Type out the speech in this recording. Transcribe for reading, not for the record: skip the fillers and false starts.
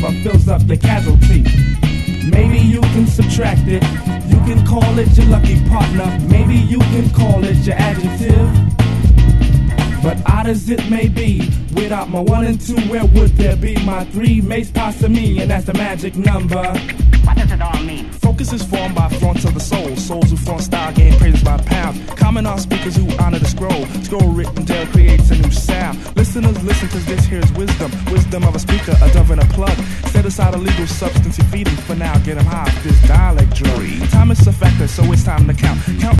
number fills up your casualty. Maybe you can subtract it. You can call it your lucky partner. Maybe you can call it your adjective. But odd as it may be, without my 1 and 2, where would there be my 3? Mace pasta me, and that's the magic number. What does it all mean? Focus is formed by flaunts of the soul. Souls who flaunt style gain praises by pound. Common are speakers who honor the scroll. Scroll written there creates a new sound. Listeners listen cause this here's wisdom. Wisdom of a speaker, a dove and a plug. Set aside illegal substance you feed him. For now, get him high, this dialect drug. Time is a factor, so it's time to count. Count